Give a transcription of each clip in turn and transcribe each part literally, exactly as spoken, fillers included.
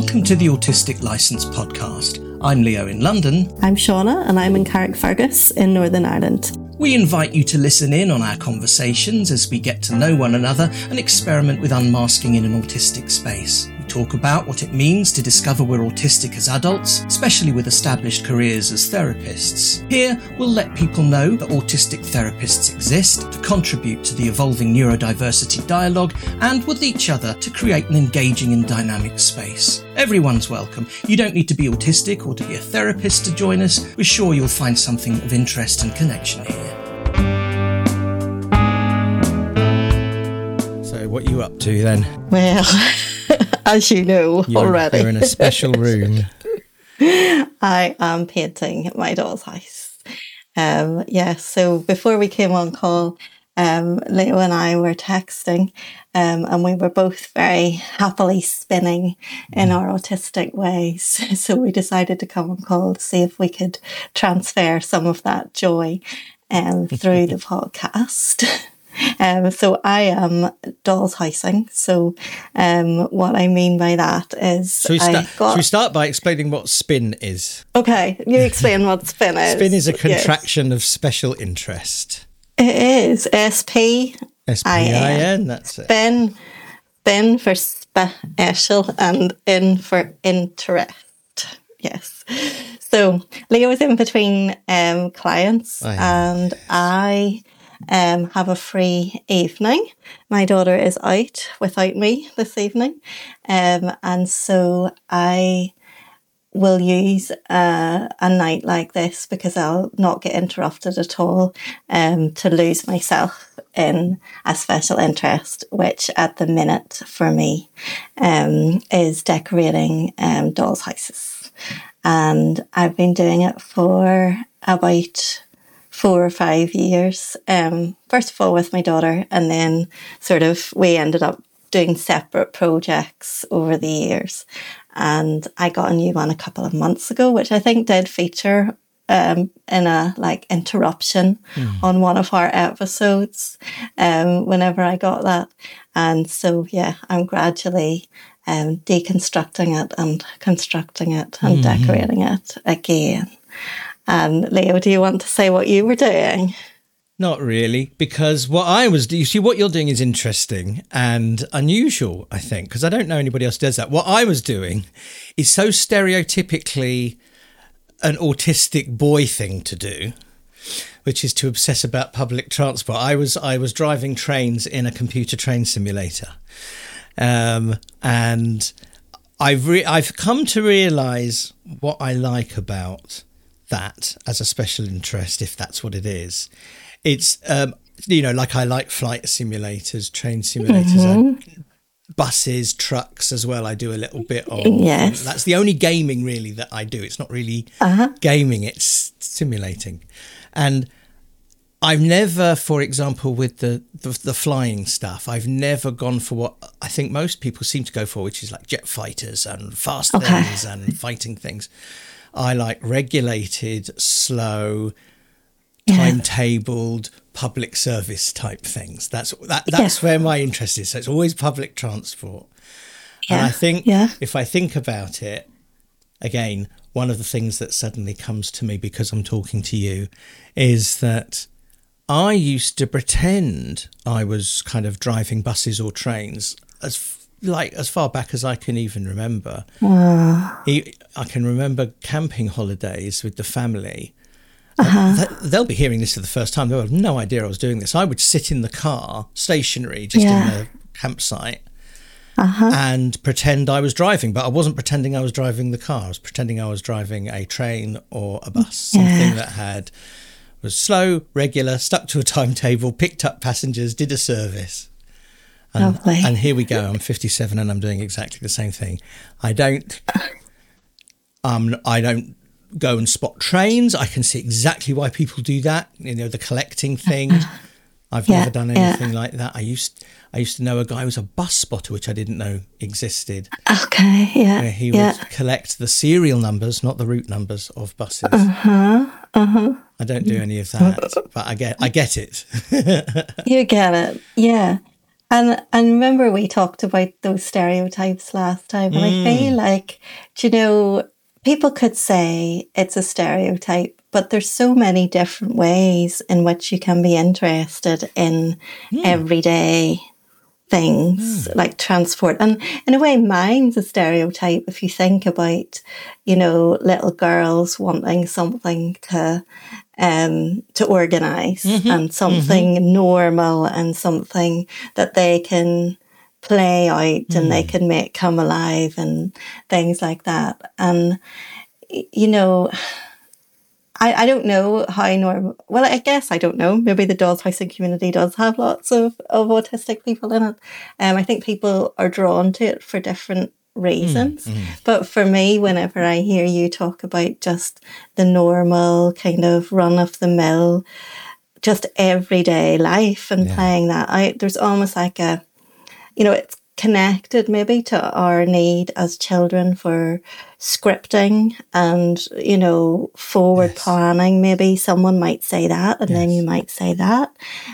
Welcome to the Autistic Licence podcast. I'm Leo in London. I'm Shauna and I'm in Carrickfergus in Northern Ireland. We invite you to listen in on our conversations as we get to know one another and experiment with unmasking in an autistic space. We talk about what it means to discover we're autistic as adults, especially with established careers as therapists. Here, we'll let people know that autistic therapists exist to contribute to the evolving neurodiversity dialogue and with each other to create an engaging and dynamic space. Everyone's welcome. You don't need to be autistic or to be a therapist to join us. We're sure you'll find something of interest and connection here. So what are you up to then? Well, as you know you're, already. You're in a special room. I am painting my doll's house. Um, yeah, so before we came on call, um, Leo and I were texting um, and we were both very happily spinning in our autistic ways. So we decided to come on call to see if we could transfer some of that joy um, through the podcast. Um, so I am doll's housing. So um, what I mean by that is... Should we, sta- I got... should we start by explaining what SPIN is? Okay, you explain what SPIN is. SPIN is a contraction yes. of special interest. It is. S P S P I N, that's it. SPIN, SPIN for special and in for interest. Yes. So Leo is in between um, clients I and I... Um, have a free evening. My daughter is out without me this evening, um, and so I will use uh, a night like this because I'll not get interrupted at all um, to lose myself in a special interest, which at the minute for me um, is decorating um, dolls' houses. And I've been doing it for about four or five years. Um, first of all with my daughter, and then sort of we ended up doing separate projects over the years. And I got a new one a couple of months ago, which I think did feature um, in a like interruption mm. on one of our episodes um, whenever I got that. And so, yeah, I'm gradually um, deconstructing it and constructing it and mm-hmm. decorating it again. And Leo, do you want to say what you were doing? Not really, because what I was, you see, what you're doing is interesting and unusual, I think, because I don't know anybody else does that. What I was doing is so stereotypically an autistic boy thing to do, which is to obsess about public transport. I was I was driving trains in a computer train simulator, um, and I've re- I've come to realise what I like about that as a special interest, if that's what it is. It's, um, you know, like I like flight simulators, train simulators, mm-hmm. buses, trucks as well. I do a little bit of. Yes. That's the only gaming really that I do. It's not really uh-huh. gaming, it's simulating. And I've never, for example, with the, the, the flying stuff, I've never gone for what I think most people seem to go for, which is like jet fighters and fast okay. things and fighting things. I like regulated, slow, timetabled, yeah. public service type things. That's that. That's yeah. where my interest is. So it's always public transport. Yeah. And I think yeah. if I think about it, again, one of the things that suddenly comes to me because I'm talking to you is that I used to pretend I was kind of driving buses or trains as like as far back as I can even remember. Uh. I can remember camping holidays with the family. Uh-huh. They'll be hearing this for the first time. They'll have no idea I was doing this. I would sit in the car, stationary, just yeah. in the campsite, uh-huh. and pretend I was driving. But I wasn't pretending I was driving the car. I was pretending I was driving a train or a bus, yeah. something that had was slow, regular, stuck to a timetable, picked up passengers, did a service. And, Lovely. And here we go. I'm fifty-seven and I'm doing exactly the same thing. I don't, um, I don't go and spot trains. I can see exactly why people do that. You know, the collecting thing. I've yeah, never done anything yeah. like that. I used, I used to know a guy who was a bus spotter, which I didn't know existed. Okay, yeah, where he yeah. would collect the serial numbers, not the route numbers of buses. Uh huh. Uh huh. I don't do any of that, but I get, I get it. You get it, yeah. And and remember we talked about those stereotypes last time, and mm. I feel like, you know, people could say it's a stereotype, but there's so many different ways in which you can be interested in mm. everyday things mm. like transport. And in a way, mine's a stereotype if you think about, you know, little girls wanting something to um, to organise mm-hmm. and something mm-hmm. normal and something that they can play out mm. and they can make come alive and things like that. And, you know, I, I don't know how normal, well, I guess I don't know. Maybe the Dolls Housing community does have lots of, of autistic people in it. Um, I think people are drawn to it for different reasons. Mm, mm. But for me, whenever I hear you talk about just the normal kind of run of the mill, just everyday life and yeah. playing that out, there's almost like a, you know, it's connected maybe to our need as children for scripting and, you know, forward yes. planning. Maybe someone might say that and yes. then you might say that.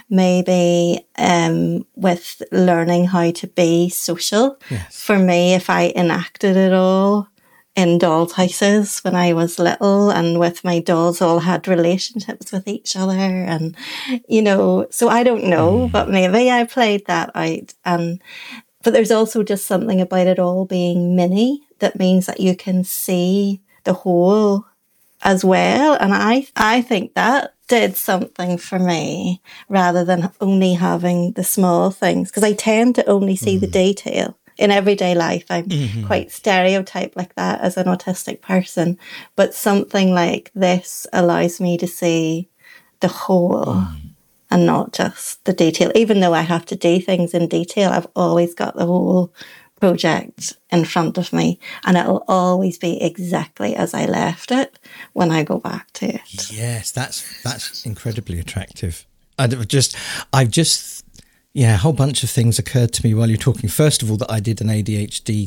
Maybe um, with learning how to be social. Yes. For me, if I enacted it all in dolls' houses when I was little and with my dolls all had relationships with each other and, you know, so I don't know, mm. but maybe I played that out. And But there's also just something about it all being mini that means that you can see the whole as well. And I I think that did something for me rather than only having the small things, because I tend to only see mm. the detail. In everyday life, I'm mm-hmm. quite stereotyped like that as an autistic person. But something like this allows me to see the whole. Mm. And not just the detail. Even though I have to do things in detail, I've always got the whole project in front of me. And it'll always be exactly as I left it when I go back to it. Yes, that's that's incredibly attractive. I just, I've just, yeah, a whole bunch of things occurred to me while you're talking. First of all, that I did an A D H D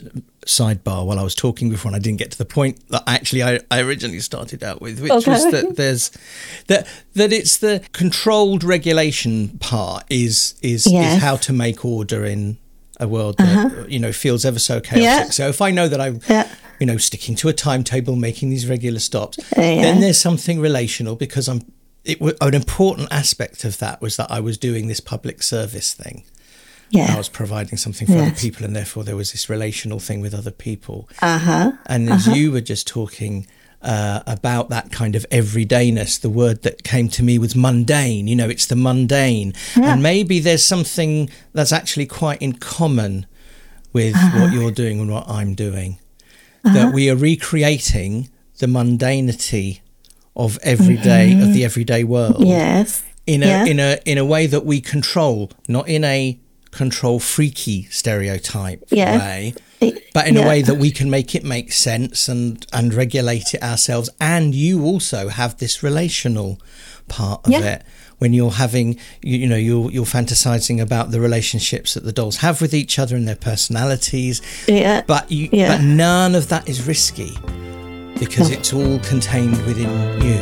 sidebar while I was talking before, and I didn't get to the point that actually I, I originally started out with, which okay. was that there's that that it's the controlled regulation part is is, yes. is how to make order in a world that uh-huh. you know feels ever so chaotic. Yeah. So if I know that I'm yeah. you know sticking to a timetable, making these regular stops, yeah. then there's something relational, because I'm it an important aspect of that was that I was doing this public service thing. Yeah. I was providing something for yes. other people, and therefore there was this relational thing with other people. Uh-huh. And as uh-huh. you were just talking uh, about that kind of everydayness, the word that came to me was mundane. You know, it's the mundane. Yeah. And maybe there's something that's actually quite in common with uh-huh. what you're doing and what I'm doing. Uh-huh. That we are recreating the mundanity of everyday, mm-hmm. of the everyday world. Yes. In a, yeah. in a, in a way that we control, not in a control freaky stereotype yeah. way, but in yeah. a way that we can make it make sense and and regulate it ourselves. And you also have this relational part of yeah. it when you're having you, you know you're you're fantasizing about the relationships that the dolls have with each other and their personalities, yeah but you yeah. but none of that is risky because no. it's all contained within you.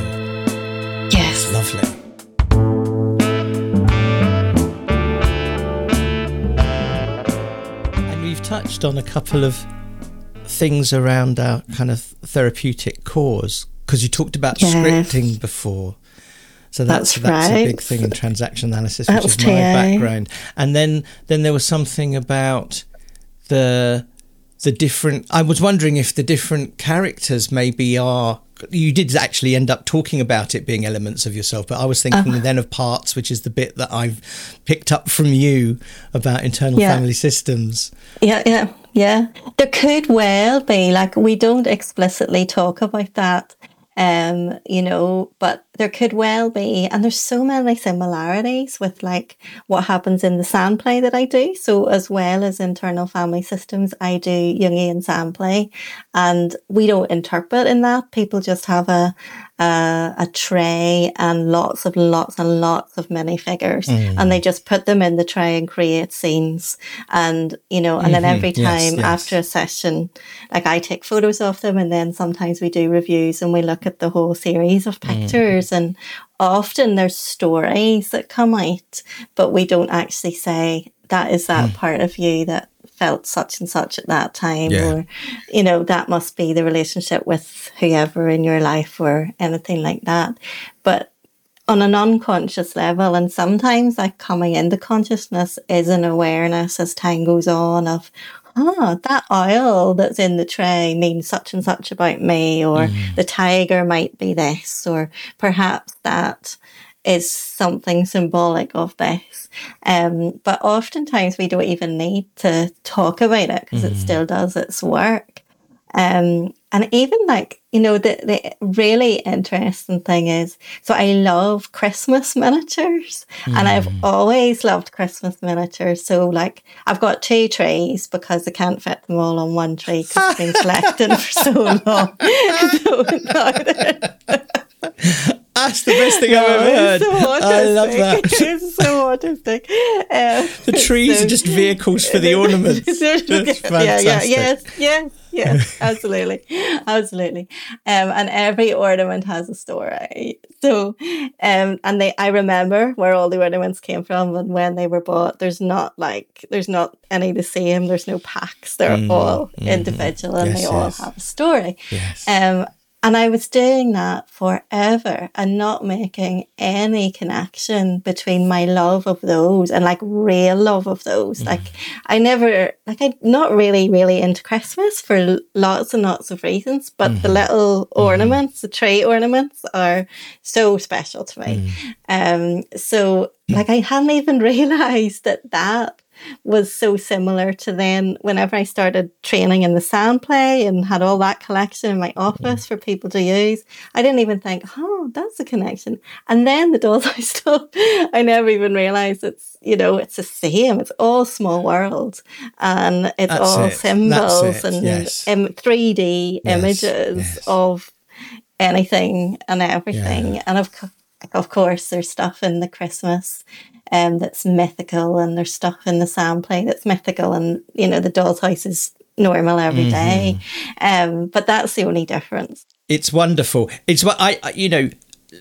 Yes. It's lovely. Touched on a couple of things around our kind of therapeutic cause, because you talked about yes. scripting before, so that's that's, that's right. a big thing in transaction analysis, which that's is my T A. Background. And then then there was something about the the different. I was wondering if the different characters maybe are. You did actually end up talking about it being elements of yourself, but I was thinking uh, then of parts, which is the bit that I've picked up from you about internal yeah. family systems. Yeah, yeah, yeah. There could well be, like, we don't explicitly talk about that, um, you know, but there could well be, and there's so many similarities with like what happens in the SAN play that I do. So as well as internal family systems, I do Jungian SAN play, and we don't interpret in that. People just have a a, a tray and lots of lots and lots of minifigures, mm. and they just put them in the tray and create scenes. And you know, and mm-hmm. then every time yes, yes. after a session, like I take photos of them, and then sometimes we do reviews and we look at the whole series of pictures. Mm. And often there's stories that come out, but we don't actually say that is that mm. part of you that felt such and such at that time, yeah. or, you know, that must be the relationship with whoever in your life or anything like that. But on an unconscious level, and sometimes like coming into consciousness is an awareness as time goes on of, oh, that oil that's in the tray means such and such about me, or mm. the tiger might be this, or perhaps that is something symbolic of this. Um, but oftentimes we don't even need to talk about it because mm. it still does its work. Um, and even like, you know, the, the really interesting thing is, so I love Christmas miniatures mm. and I've always loved Christmas miniatures. So like I've got two trees because I can't fit them all on one tree because I've been collecting for so long. So now that's the best thing no, I've ever heard. So I love that. It's so autistic. Um, the trees so, are just vehicles for the ornaments. That's fantastic. Yeah, yeah, yes, yes, yes, absolutely, absolutely. Um, and every ornament has a story. So, um, and they, I remember where all the ornaments came from and when they were bought. There's not like, there's not any the same. There's no packs. They're mm, all mm, individual and yes, they all yes. have a story. Yes. Um. And I was doing that forever and not making any connection between my love of those and like real love of those. Mm. Like I never, like I'm not really, really into Christmas for lots and lots of reasons, but mm. the little ornaments, mm. the tree ornaments are so special to me. Mm. Um, so like I hadn't even realised that that was so similar to then whenever I started training in the sound play and had all that collection in my office for people to use. I didn't even think, oh, that's a connection. And then the Doll's House stuff, I never even realised it's, you know, it's the same. It's all small worlds and it's that's all it. symbols and yes. um, three D yes. images yes. of anything and everything. Yeah. And of, of course, there's stuff in the Christmas Um, that's mythical, and there's stuff in the sound play that's mythical, and you know the Doll's House is normal every mm-hmm. day. Um, but that's the only difference. It's wonderful. It's what I, you know.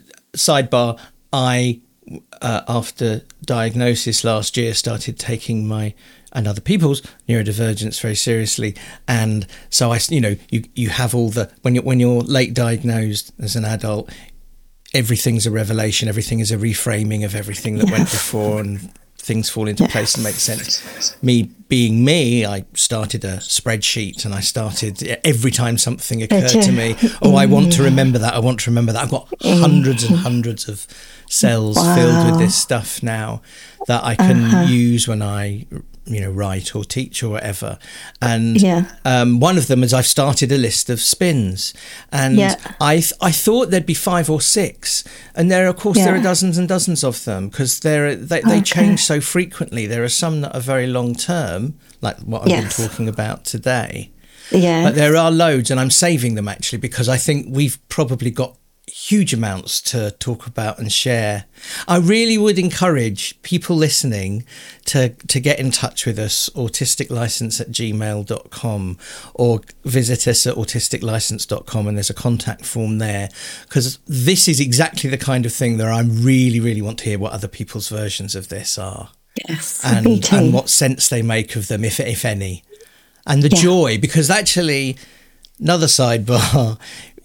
Sidebar: I, uh, after diagnosis last year, started taking my and other people's neurodivergence very seriously, and so I, you know, you you have all the when you when you're late diagnosed as an adult. Everything's a revelation. Everything is a reframing of everything that went before, and things fall into place and make sense. Me being me, I started a spreadsheet, and I started every time something occurred to me. Oh, I want to remember that. I want to remember that. I've got hundreds and hundreds of cells wow. filled with this stuff now that I can uh-huh. use when I, you know, write or teach or whatever. And yeah. um, one of them is I've started a list of spins, and yeah. I th- I thought there'd be five or six, and there of course yeah. there are dozens and dozens of them because they're they, they okay. change so frequently. There are some that are very long term, like what I've yes. been talking about today. Yeah, but there are loads, and I'm saving them actually because I think we've probably got huge amounts to talk about and share. I really would encourage people listening to to get in touch with us, autistic license at gmail dot com, or visit us at autistic license dot com, and there's a contact form there, because this is exactly the kind of thing that I really, really want to hear what other people's versions of this are. Yes, and, me too. And what sense they make of them, if if any. And the yeah. joy, because actually, another sidebar,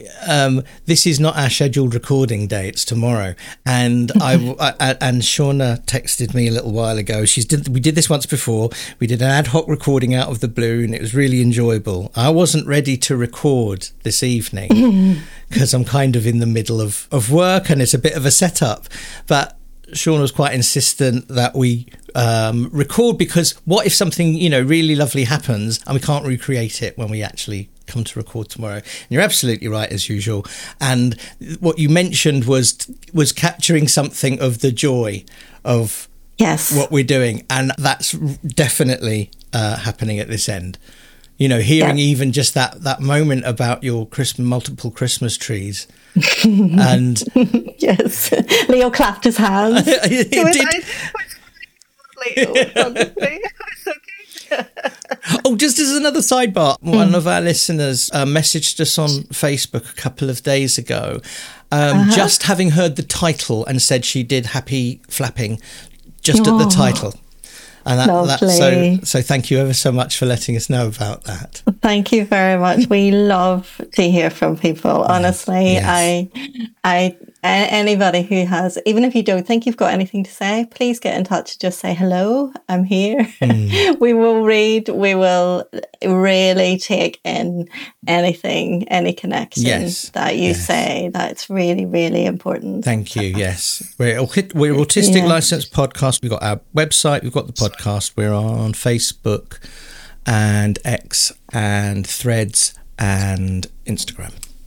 Um, this is not our scheduled recording day. It's tomorrow, and I, I and Shauna texted me a little while ago. She's did we did this once before. We did an ad hoc recording out of the blue, and it was really enjoyable. I wasn't ready to record this evening because I'm kind of in the middle of of work, and it's a bit of a setup. But Shauna was quite insistent that we um, record, because what if something, you know, really lovely happens and we can't recreate it when we actually come to record tomorrow? And you're absolutely right, as usual. And what you mentioned was was capturing something of the joy of yes. what we're doing, and that's definitely uh, happening at this end. You know, hearing yeah. even just that that moment about your Christmas, multiple Christmas trees. And yes, Leo clapped his hands. it, it, it was, did. I, it was honestly, it was so cute. Oh, just as another sidebar, mm. one of our listeners uh, messaged us on Facebook a couple of days ago, um, uh-huh. just having heard the title, and said she did happy flapping just oh. at the title. And that, Lovely. That, so, so thank you ever so much for letting us know about that. Thank you very much. We love to hear from people. Honestly, yes. I, I, anybody who has, even if you don't think you've got anything to say, please get in touch. Just say hello. I'm here. Mm. We will read. We will really take in anything, any connection yes. that you yes. say. That's really, really important. Thank you. Yes, we're we're Autistic yeah. License Podcast. We've got our website. We've got the podcast. We're on Facebook and X and Threads and Instagram.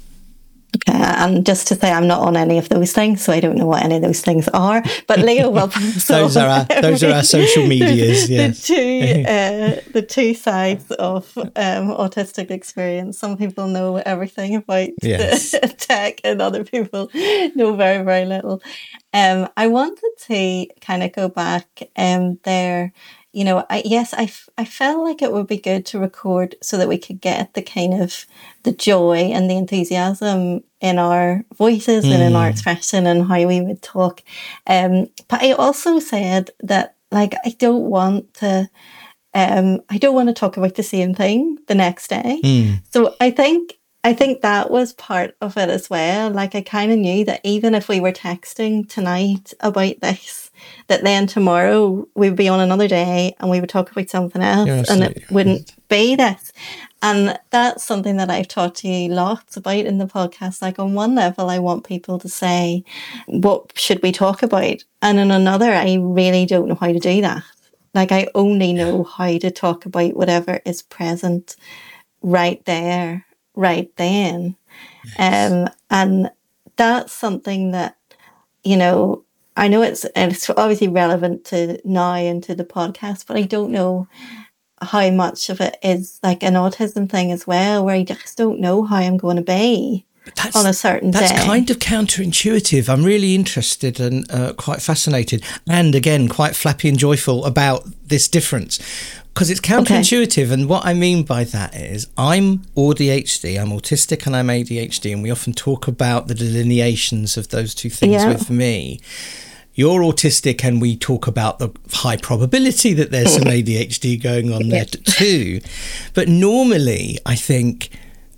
Okay, and just to say, I'm not on any of those things, so I don't know what any of those things are. But Leo will. those are our those are our social medias. Yes, the two uh, the two sides of um, autistic experience. Some people know everything about yes. tech, and other people know very very little. Um, I wanted to kind of go back um, there. You know, I, yes, I, I felt like it would be good to record so that we could get the kind of the joy and the enthusiasm in our voices mm. and in our expression and how we would talk. Um, but I also said that, like, I don't want to, um, I don't want to talk about the same thing the next day. Mm. So I think, I think that was part of it as well. Like, I kind of knew that even if we were texting tonight about this, that then tomorrow we would be on another day and we would talk about something else and it wouldn't be this. And that's something that I've talked to you lots about in the podcast. Like, on one level, I want people to say, what should we talk about? And on another, I really don't know how to do that. Like, I only know how to talk about whatever is present right there, right then. Yes. Um, and that's something that, you know, I know it's it's obviously relevant to now and to the podcast, but I don't know how much of it is like an autism thing as well, where I just don't know how I'm going to be that's, on a certain that's day. That's kind of counterintuitive. I'm really interested and uh, quite fascinated, and again, quite flappy and joyful about this difference. Because it's counterintuitive, okay. And what I mean by that is I'm A D H D, I'm autistic and I'm A D H D, and we often talk about the delineations of those two things yeah. with me. You're autistic and we talk about the high probability that there's some A D H D going on there too. But normally, I think,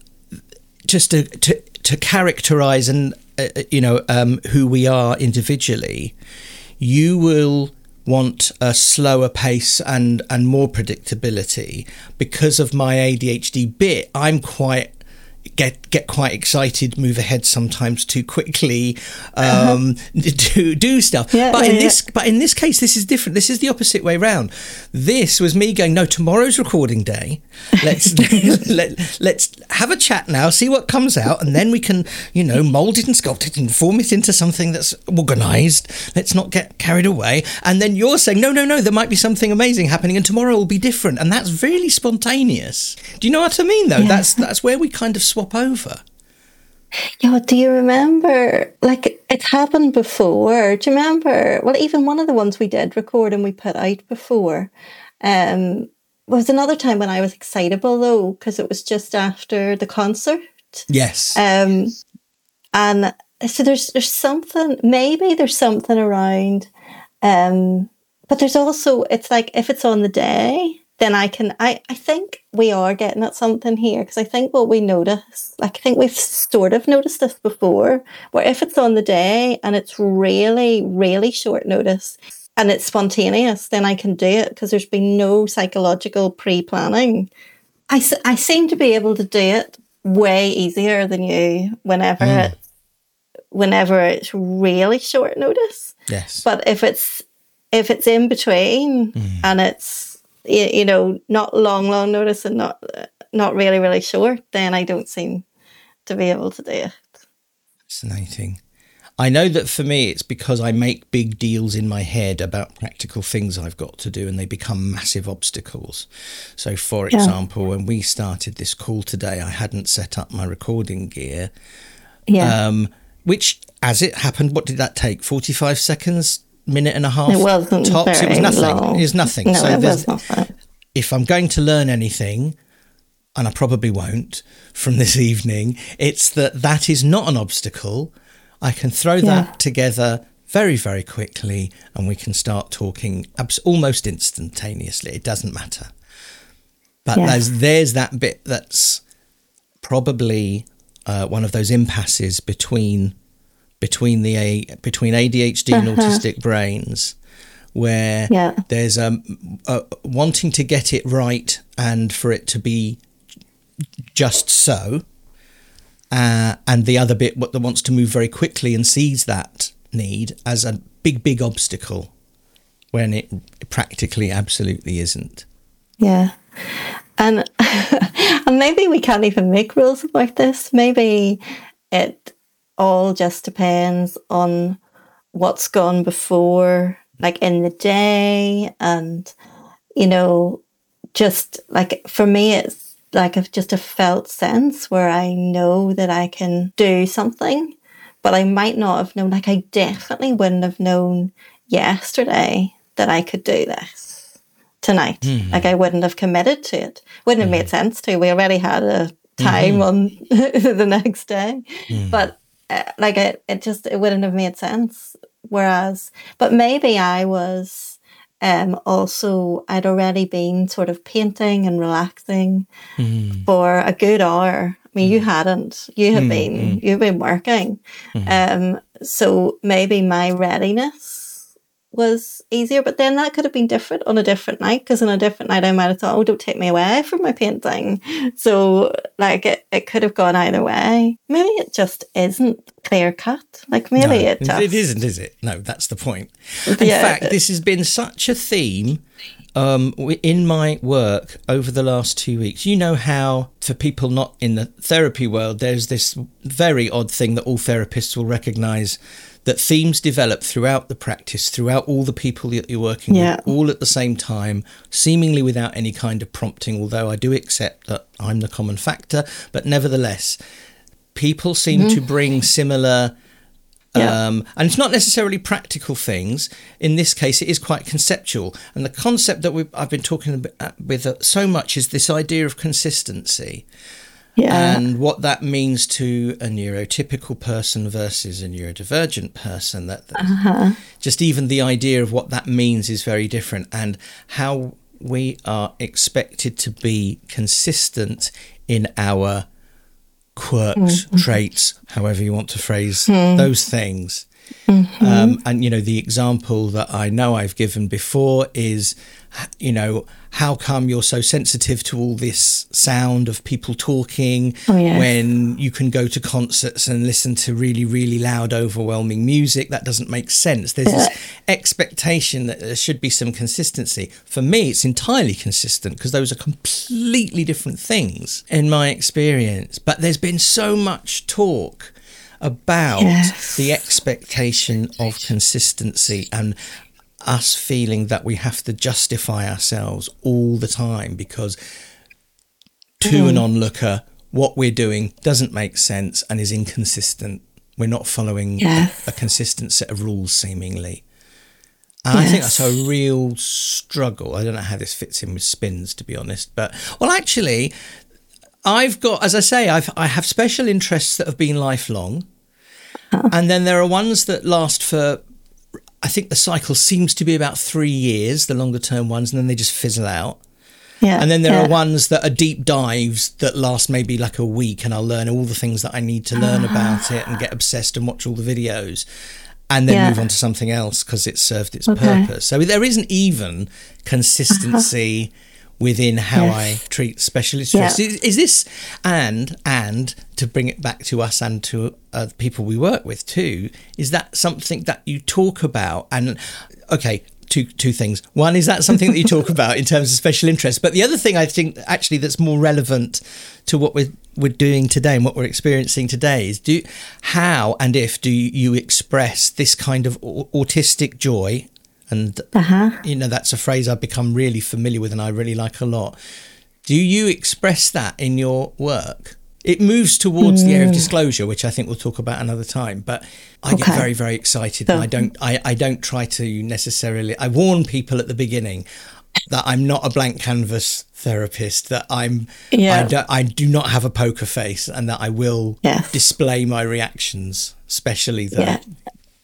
just to to, to characterise and uh, you know um, who we are individually, you will want a slower pace and and more predictability. Because of my A D H D bit, I'm quite get get quite excited, move ahead sometimes too quickly, um uh-huh. do do stuff yeah, but yeah, in yeah. this but in this case this is different. This is the opposite way round. This was me going, no, tomorrow's recording day, let's let, let's have a chat now, see what comes out, and then we can, you know, mold it and sculpt it and form it into something that's organized. Let's not get carried away. And then you're saying, no no no there might be something amazing happening and tomorrow will be different, and that's really spontaneous. Do you know what I mean though? Yeah. that's that's where we kind of swap over. Yeah, do you remember, like, it's happened before? Do you remember, well, even one of the ones we did record and we put out before um, was another time when I was excitable, though, because it was just after the concert. Yes. Um, and so there's there's something, maybe there's something around, um, but there's also, it's like, if it's on the day, then I can, I, I think we are getting at something here, because I think what we notice, like I think we've sort of noticed this before, where if it's on the day and it's really, really short notice and it's spontaneous, then I can do it because there's been no psychological pre-planning. I, I seem to be able to do it way easier than you whenever mm. it's, whenever it's really short notice. Yes. But if it's, if it's in between mm. and it's, you know, not long, long notice and not not really, really short, then I don't seem to be able to do it. Fascinating. I know that for me, it's because I make big deals in my head about practical things I've got to do, and they become massive obstacles. So, for yeah. example, when we started this call today, I hadn't set up my recording gear, yeah. um, which, as it happened, what did that take? forty-five seconds? Minute and a half it wasn't tops. Very it was nothing. long. It was nothing. No, so it was nothing. If I'm going to learn anything, and I probably won't from this evening, it's that that is not an obstacle. I can throw yeah. that together very, very quickly, and we can start talking abs- almost instantaneously. It doesn't matter. But Yes. there's, there's that bit that's probably uh, one of those impasses between between the A, between A D H D and Uh-huh. autistic brains, where Yeah. there's um, a wanting to get it right and for it to be just so, uh, and the other bit what that wants to move very quickly and sees that need as a big, big obstacle when it practically absolutely isn't. Yeah. And and maybe we can't even make rules about this. Maybe it all just depends on what's gone before, like in the day. And, you know, just like for me, it's like I've just a felt sense where I know that I can do something, but I might not have known, like I definitely wouldn't have known yesterday that I could do this tonight. Mm-hmm. Like I wouldn't have committed to it. Wouldn't have mm-hmm. made sense to. We already had a time mm-hmm. on the next day. Mm-hmm. But uh, like it, it just, it wouldn't have made sense. Whereas, but maybe I was um, also, I'd already been sort of painting and relaxing mm-hmm. for a good hour. I mean, you hadn't, you had mm-hmm. been, you've been working. Mm-hmm. Um, so maybe my readiness was easier, but then that could have been different on a different night, because on a different night I might have thought, oh, don't take me away from my painting. So like it, it could have gone either way. Maybe it just isn't clear cut. Like maybe no, it just... it isn't, is it? No, that's the point. In yeah. fact, this has been such a theme um, in my work over the last two weeks. You know how, for people not in the therapy world, there's this very odd thing that all therapists will recognise, that themes develop throughout the practice, throughout all the people that you're working yeah. with, all at the same time, seemingly without any kind of prompting, although I do accept that I'm the common factor. But nevertheless, people seem mm-hmm. to bring similar, yeah. um, and it's not necessarily practical things. In this case, it is quite conceptual. And the concept that we've, I've been talking with uh, so much is this idea of consistency. Yeah. And what that means to a neurotypical person versus a neurodivergent person. That, that uh-huh. just even the idea of what that means is very different, and how we are expected to be consistent in our quirks, mm-hmm. traits, however you want to phrase mm. those things. Mm-hmm. Um, and, you know, the example that I know I've given before is, you know, how come you're so sensitive to all this sound of people talking oh, yes. when you can go to concerts and listen to really, really loud, overwhelming music? That doesn't make sense. There's this expectation that there should be some consistency. For me, it's entirely consistent, because those are completely different things in my experience. But there's been so much talk about yes. the expectation of consistency, and us feeling that we have to justify ourselves all the time, because to mm. an onlooker, what we're doing doesn't make sense and is inconsistent. We're not following yes. a, a consistent set of rules, seemingly. And yes. I think that's a real struggle. I don't know how this fits in with spins, to be honest. But, well, actually, I've got, as I say, I've, I have special interests that have been lifelong. Oh. And then there are ones that last for, I think the cycle seems to be about three years, the longer term ones, and then they just fizzle out. Yeah, and then there yeah. are ones that are deep dives that last maybe like a week, and I'll learn all the things that I need to learn uh. about it and get obsessed and watch all the videos, and then yeah. move on to something else because it's served its okay. purpose. So there isn't even consistency uh-huh. within how yes. I treat specialist yeah. is, is this, and and to bring it back to us and to uh, the people we work with too, is that something that you talk about? And okay, two two things. One, is that something that you talk about in terms of special interest? But the other thing I think actually that's more relevant to what we're we're doing today and what we're experiencing today is, do how and if do you express this kind of autistic joy? And, uh-huh. you know, that's a phrase I've become really familiar with and I really like a lot. Do you express that in your work? It moves towards mm. the area of disclosure, which I think we'll talk about another time. But I okay. get very, very excited. So, and I don't I, I don't try to necessarily... I warn people at the beginning that I'm not a blank canvas therapist, that I'm yeah. I, do, I do not have a poker face, and that I will yes. display my reactions, especially the... Yeah.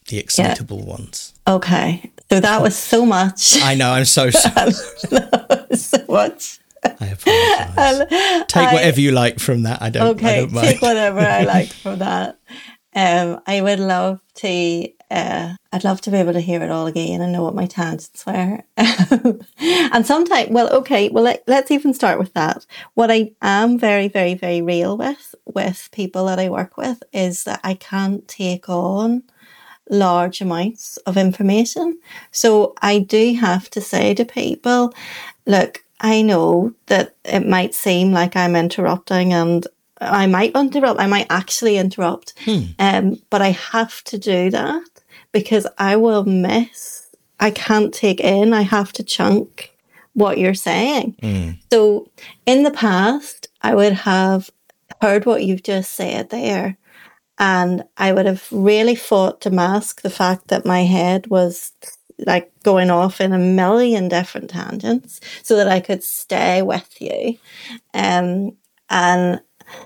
the excitable yeah. ones. Okay. So that was so much. I know, I'm so sorry. so much. I apologise. Take I, whatever you like from that. I don't, okay, I don't mind. Take whatever I like from that. Um, I would love to, uh, I'd love to be able to hear it all again and know what my tangents were. And sometimes, well, okay, well, let, let's even start with that. What I am very, very, very real with, with people that I work with is that I can't take on large amounts of information. So I do have to say to people, look, I know that it might seem like I'm interrupting and I might interrupt, I might actually interrupt, hmm. um, but I have to do that because I will miss, I can't take in, I have to chunk what you're saying. Mm. So in the past, I would have heard what you've just said there, and I would have really fought to mask the fact that my head was like going off in a million different tangents so that I could stay with you. Um, and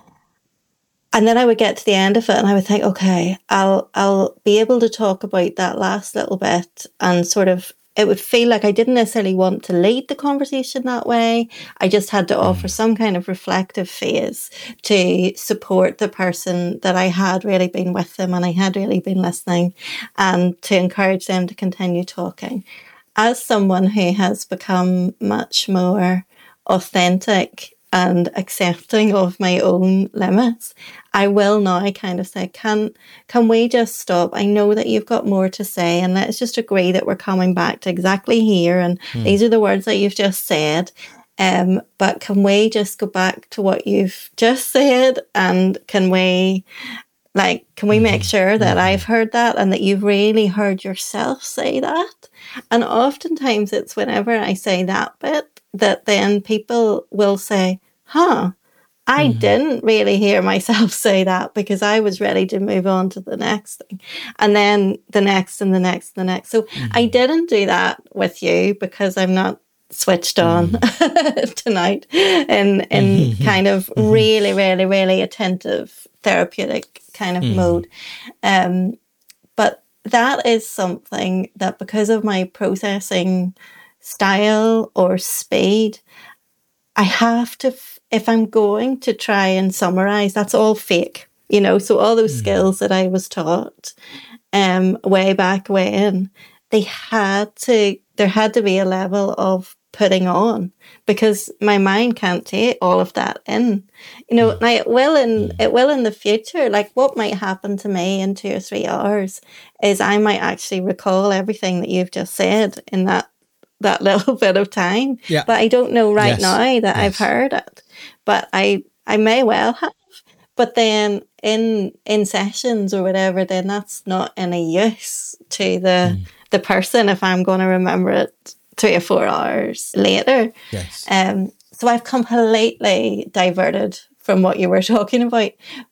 And then I would get to the end of it and I would think, okay, I'll I'll be able to talk about that last little bit, and sort of, it would feel like I didn't necessarily want to lead the conversation that way. I just had to mm. offer some kind of reflective phase to support the person that I had really been with them and I had really been listening, and to encourage them to continue talking. As someone who has become much more authentic and accepting of my own limits, I will now kind of say, can can we just stop? I know that you've got more to say, and let's just agree that we're coming back to exactly here, and mm. these are the words that you've just said. Um, but can we just go back to what you've just said, and can we, like, can we mm-hmm. make sure that mm-hmm. I've heard that and that you've really heard yourself say that? And oftentimes it's whenever I say that bit that then people will say, huh, I mm-hmm. didn't really hear myself say that because I was ready to move on to the next thing. And then the next and the next and the next. So mm-hmm. I didn't do that with you because I'm not switched on mm-hmm. tonight in, in mm-hmm. kind of mm-hmm. really, really, really attentive, therapeutic kind of mm-hmm. mode. Um, but that is something that, because of my processing style or speed, I have to, if I'm going to try and summarize, that's all fake, you know, so all those mm. skills that I was taught um, way back when, they had to, there had to be a level of putting on, because my mind can't take all of that in, you know. Now it will in, it will in the future. Like, what might happen to me in two or three hours is I might actually recall everything that you've just said in that that little bit of time. Yeah. But I don't know right yes. now that yes. I've heard it. But I I may well have. But then in in sessions or whatever, then that's not any use to the mm. the person if I'm going to remember it three or four hours later. Yes. Um. So I've completely diverted from what you were talking about.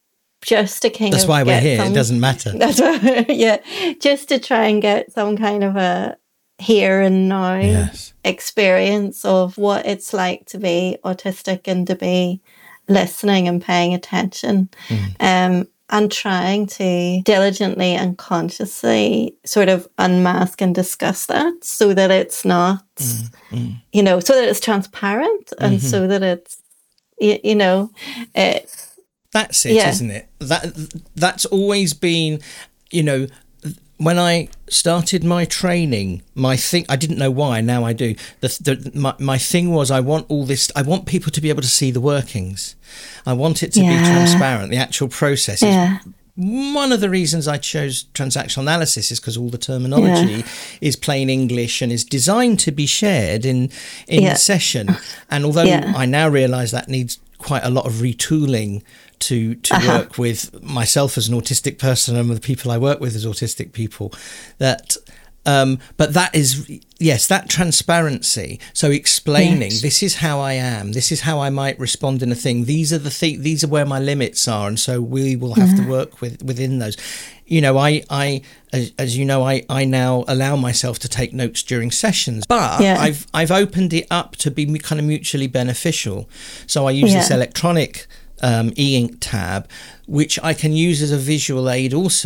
Just to kind that's of why we're here. Some, it doesn't matter. That's why, yeah. Just to try and get some kind of a here and now yes. experience of what it's like to be autistic and to be listening and paying attention, mm. um, and trying to diligently and consciously sort of unmask and discuss that so that it's not, mm. Mm. you know, so that it's transparent and mm-hmm. so that it's, you, you know, it's... That's it, yeah. isn't it? That That's always been, you know, when I started my training, my thing, I didn't know why, now I do. The, the, my, my thing was, I want all this, I want people to be able to see the workings. I want it to yeah. be transparent, the actual process. Yeah. One of the reasons I chose transactional analysis is because all the terminology yeah. is plain English and is designed to be shared in, in yeah. session. And although yeah. I now realise that needs quite a lot of retooling to to uh-huh. work with myself as an autistic person and with the people I work with as autistic people, that um but that is yes that transparency, so explaining yes. this is how I am, this is how I might respond in a thing, these are the th- these are where my limits are, and so we will have yeah. to work with within those. You know, I I as, as you know, I I now allow myself to take notes during sessions, but yeah. I've I've opened it up to be kind of mutually beneficial. So I use yeah. this electronic um, e-ink tab, which I can use as a visual aid also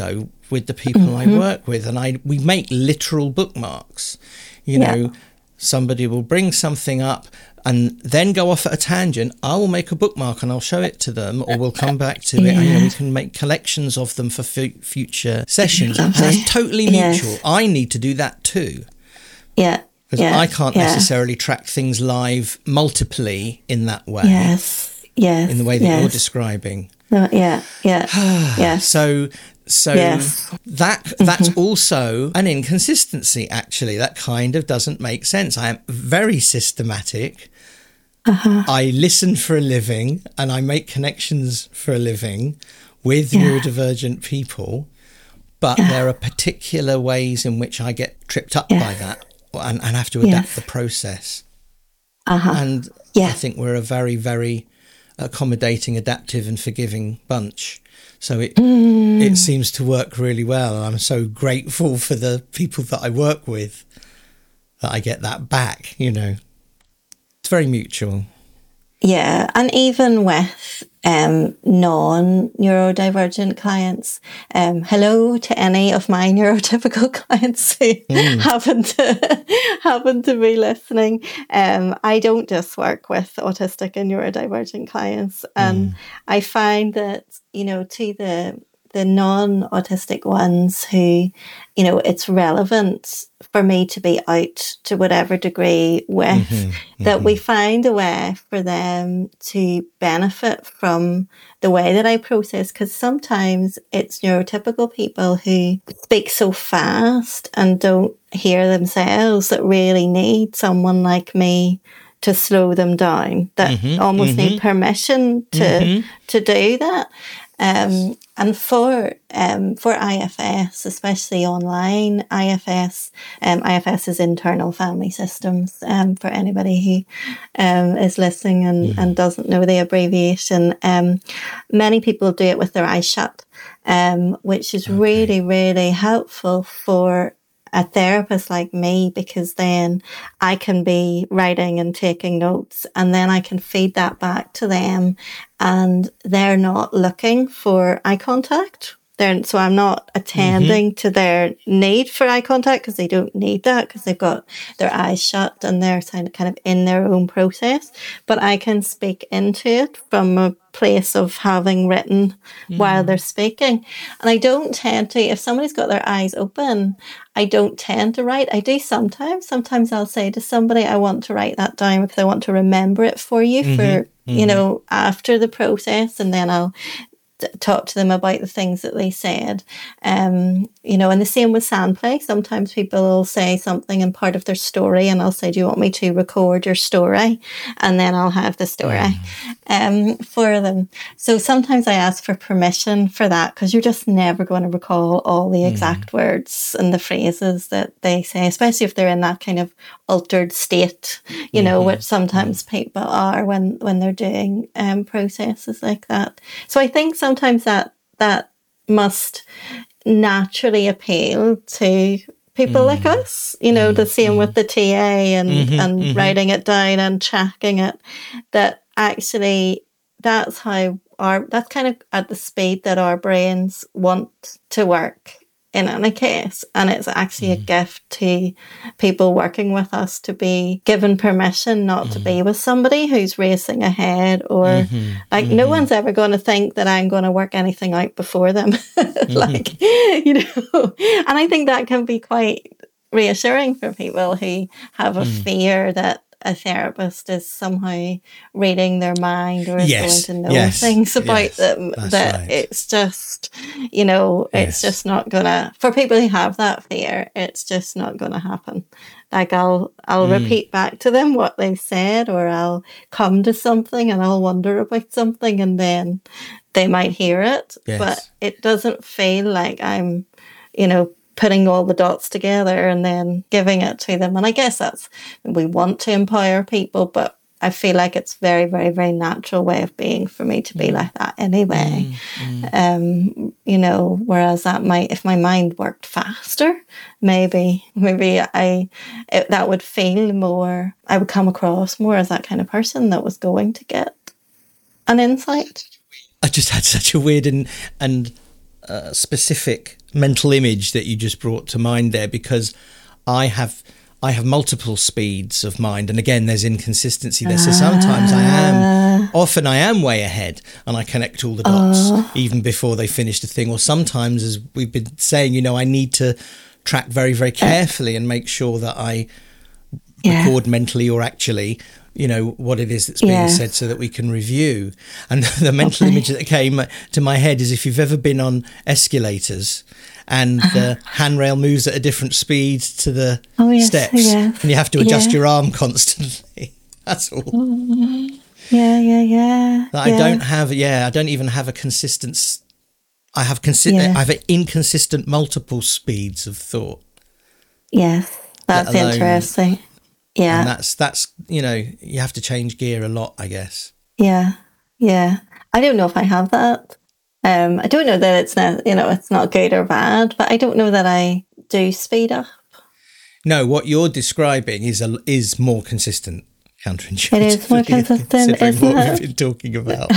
with the people Mm-hmm. I work with, and I we make literal bookmarks. You Yeah. know, somebody will bring something up and then go off at a tangent. I will make a bookmark and I'll show it to them, or we'll come back to it. And, you know, Yeah. we can make collections of them for fu- future sessions. And Lovely. that's totally Yes. mutual. I need to do that too, Yeah. because yeah. I can't yeah. necessarily track things live multiply in that way, Yes. Yes. in the way that yes. you're describing. No, yeah. Yeah. yes. So, so Yes. that that's also an inconsistency. Actually, that kind of doesn't make sense. I am very systematic. Uh-huh. I listen for a living, and I make connections for a living with Yeah. neurodivergent people. But Yeah. there are particular ways in which I get tripped up Yes. by that, and, and have to adapt Yes. the process. Uh-huh. And Yeah. I think we're a very, very accommodating, adaptive, and forgiving bunch. So it Mm. it seems to work really well, and I'm so grateful for the people that I work with that I get that back. You know, it's very mutual. Yeah, and even with um, non-neurodivergent clients, um, hello to any of my neurotypical clients who Mm. happen to happen to be listening. Um, I don't just work with autistic and neurodivergent clients, and Mm. I find that, you know, to the the non-autistic ones who, you know, it's relevant for me to be out to whatever degree with, Mm-hmm, that mm-hmm. we find a way for them to benefit from the way that I process. Because sometimes it's neurotypical people who speak so fast and don't hear themselves that really need someone like me to slow them down, that Mm-hmm, almost mm-hmm. need permission to Mm-hmm. to do that. Um, and for um, for I F S, especially online, I F S, um, I F S is internal family systems. Um, for anybody who um, is listening and, Mm-hmm. and doesn't know the abbreviation, um, many people do it with their eyes shut, um, which is Okay. really, really helpful for a therapist like me, because then I can be writing and taking notes, and then I can feed that back to them, and they're not looking for eye contact. They're, so I'm not attending to their need for eye contact, because they don't need that, because they've got their eyes shut and they're kind of, kind of in their own process. But I can speak into it from a place of having written while they're speaking. And I don't tend to, if somebody's got their eyes open, I don't tend to write. I do sometimes. Sometimes I'll say to somebody, I want to write that down because I want to remember it for you Mm-hmm, for, mm-hmm. you know, after the process, and then I'll t- talk to them about the things that they said. Um, you know, and the same with sandplay. Sometimes people will say something in part of their story, and I'll say, do you want me to record your story? And then I'll have the story um, for them. So sometimes I ask for permission for that, because you're just never going to recall all the exact words and the phrases that they say, especially if they're in that kind of altered state, you know, which sometimes people are when, when they're doing um, processes like that. So I think sometimes that that must naturally appeal to people like us, you know, the same with the T A and, and writing it down and tracking it, that actually that's how our, that's kind of at the speed that our brains want to work in any case. And it's actually a gift to people working with us to be given permission not to be with somebody who's racing ahead, or Mm-hmm, like no one's ever going to think that I'm going to work anything out before them. Like, you know, and I think that can be quite reassuring for people who have a fear that a therapist is somehow reading their mind or is Yes, going to know yes, things about yes, them, that's that right. it's just, you know, it's Yes. just not gonna, for people who have that fear, it's just not gonna happen. Like I'll, I'll Mm. repeat back to them what they've said, or I'll come to something and I'll wonder about something, and then they might hear it, Yes. but it doesn't feel like I'm, you know, putting all the dots together and then giving it to them. And I guess that's, we want to empower people, but I feel like it's very, very, very natural way of being for me to be Mm. like that anyway. Um, you know, whereas that might, if my mind worked faster, maybe, maybe I, it, that would feel more, I would come across more as that kind of person that was going to get an insight. I just had such a weird and and a specific mental image that you just brought to mind there, because I have I have multiple speeds of mind, and again, there's inconsistency there. So sometimes I am, often I am way ahead, and I connect all the dots oh. even before they finish the thing. Or sometimes, as we've been saying, you know, I need to track very, very carefully and make sure that I yeah. record mentally or actually, you know, what it is that's being yeah. said, so that we can review. And the mental okay. image that came to my head is if you've ever been on escalators and the handrail moves at a different speed to the oh, yes, steps, yes. and you have to adjust yeah. your arm constantly. That's all. Oh, yeah, yeah, yeah. I yeah. don't have, yeah, I don't even have a consistent, I have, consi- yeah. I have an inconsistent multiple speeds of thought. Yes, that's alone, interesting. Yeah. And that's, that's, you know, you have to change gear a lot, I guess. Yeah, yeah. I don't know if I have that. Um, I don't know that it's not, you know, it's not good or bad, but I don't know that I do speed up. No, what you're describing is a, is more consistent, counterintuitive. It is more consistent, isn't what it? we've been talking about.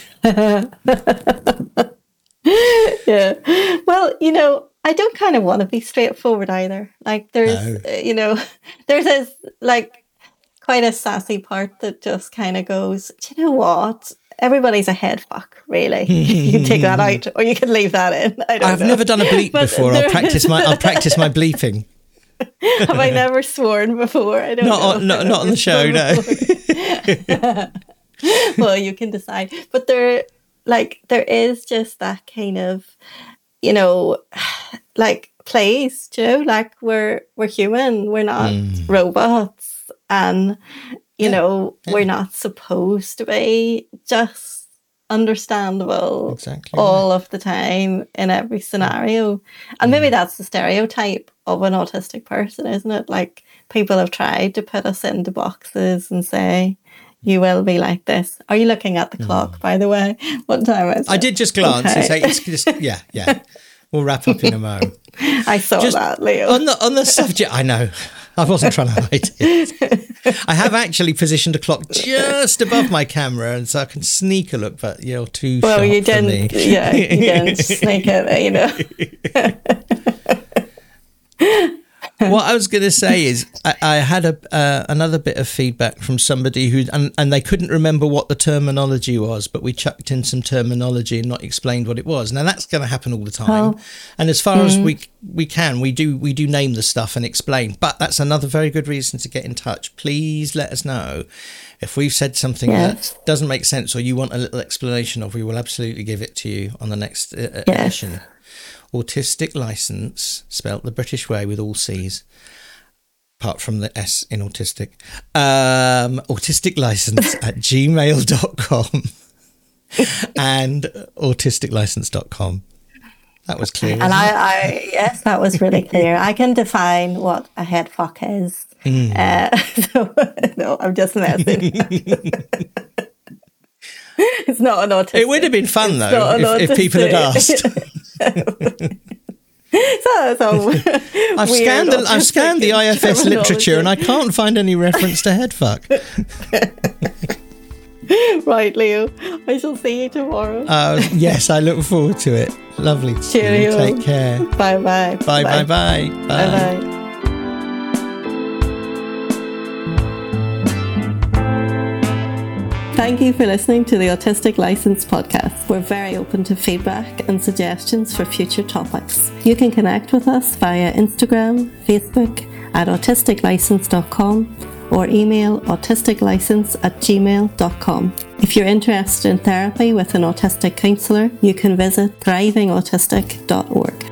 Yeah. Well, you know, I don't kind of want to be straightforward either. Like there's, no. uh, you know, there's this like quite a sassy part that just kind of goes, do you know what? Everybody's a head fuck, really. You can take that out, or you can leave that in. I don't I've know. never done a bleep but before. I'll practice my. I'll practice my bleeping. Have I never sworn before? I don't not know. On, not, not on the show, no. Well, you can decide. But there, like, there is just that kind of, you know, like plays. You know, like we're we're human. We're not mm. robots, and. You know, yeah. we're not supposed to be just understandable exactly all right. of the time in every scenario. And maybe that's the stereotype of an autistic person, isn't it? Like people have tried to put us into boxes and say, you will be like this. Are you looking at the mm. clock, by the way? What time is it? I did just glance okay. and say, it's just, yeah, yeah. We'll wrap up in a moment. I saw just that, Leo. On the, on the subject, I know. I wasn't trying to hide it. I have actually positioned a clock just above my camera, and so I can sneak a look, but you're too well, sharp you didn't, for me. Yeah, you didn't sneak it, you know. What I was going to say is I, I had a uh, another bit of feedback from somebody who, and, and they couldn't remember what the terminology was, but we chucked in some terminology and not explained what it was. Now that's going to happen all the time. Oh. And as far mm. as we we can, we do we do name the stuff and explain. But that's another very good reason to get in touch. Please let us know if we've said something yes. that doesn't make sense or you want a little explanation of. We will absolutely give it to you on the next uh, yes. edition. Autistic License, spelt the British way with all C's, apart from the S in autistic. Um, autistic License at gmail dot com and autistic license dot com. That was clear. And I, I, yes, that was really clear. I can define what a head fuck is. Mm. Uh, so, no, I'm just messing. It's not an autistic. It would have been fun, it's though, if, if people had asked. so, so I've scanned the, I've scanned the I F S literature and I can't find any reference to headfuck. Right, Leo. I shall see you tomorrow. Uh, yes, I look forward to it. Lovely to Cheerio. see you. Take care. Bye-bye. Bye, bye, bye. Bye. Bye-bye. Thank you for listening to the Autistic License podcast. We're very open to feedback and suggestions for future topics. You can connect with us via Instagram, Facebook at autistic license dot com or email autistic license at gmail dot com. If you're interested in therapy with an autistic counsellor, you can visit thriving autistic dot org.